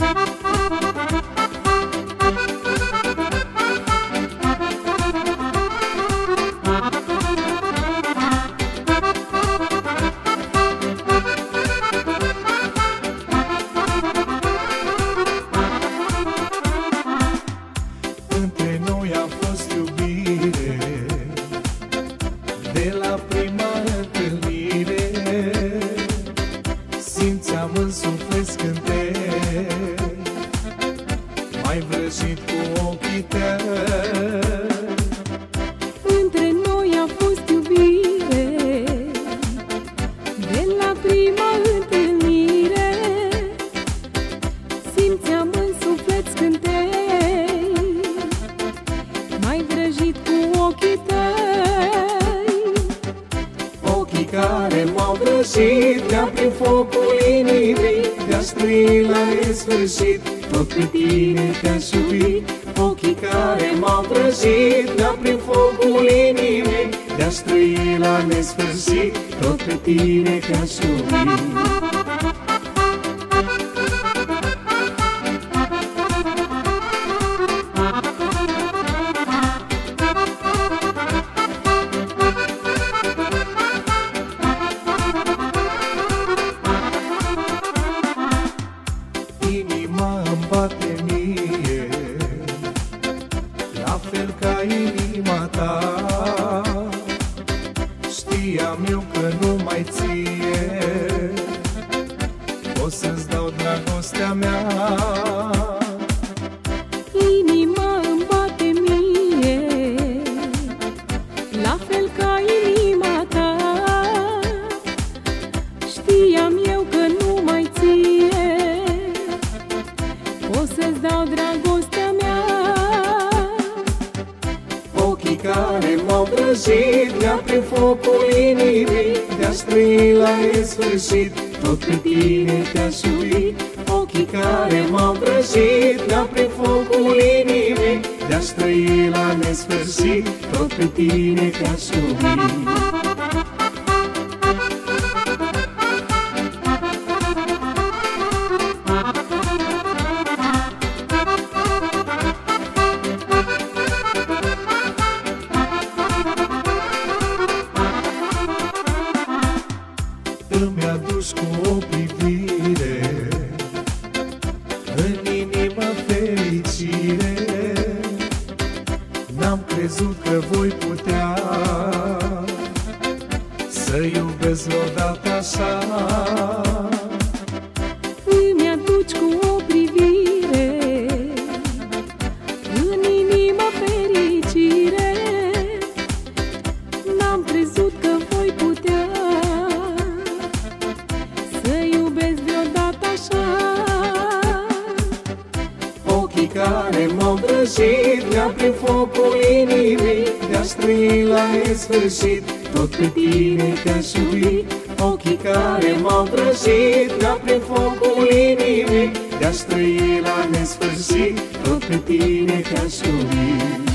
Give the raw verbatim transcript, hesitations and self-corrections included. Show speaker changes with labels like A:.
A: Între noi a fost iubire de la prima întâlnire. Simțeam în suflet scântei, m-ai vrăjit cu ochii tăi.
B: Între noi a fost iubire de la prima întâlnire. Simțeam în suflet scântei, m-ai vrăjit cu ochii tăi.
A: Ochii care m-au vrăjit de-a prin focul inimii, de-aș trăi la nesfârșit, tot pe tine te-aș iubi. Ochii care m-au vrăjit de-a prin focul inimii, de-aș trăi la nesfârșit, tot pe tine te-aș iubi. Inima îmi bate mie la fel ca inima ta. Știam eu că nu mai ție o să-ți dau dragostea mea.
B: Inima îmi bate mie la fel ca inima ta. Știam eu că nu mai ție o să-ți dau dragostea mea.
A: Ochii care m-au vrăjit de-a prin focul inimii, de-aș trăi la nesfârșit, tot pe tine te-aș iubi. Ochii care m-au vrăjit de-a prin focul inimii, de-aș trăi la nesfârșit, tot pe tine te-aș iubi. Îmi aduci cu o privire în inimă fericire. N-am crezut că voi putea să iubesc vreodată așa.
B: Îmi aduci cu o privire în inimă fericire. N-am crezut că voi putea să iubesc vreodată așa.
A: Ochii care m-au vrăjit de-a prin focul inimii, de-aș trăi la nesfârșit, tot pe tine te-aș iubi. Ochii care m-au vrăjit de-a prin focul inimii, de-aș trăi la nesfârșit, tot pe tine te-aș iubi.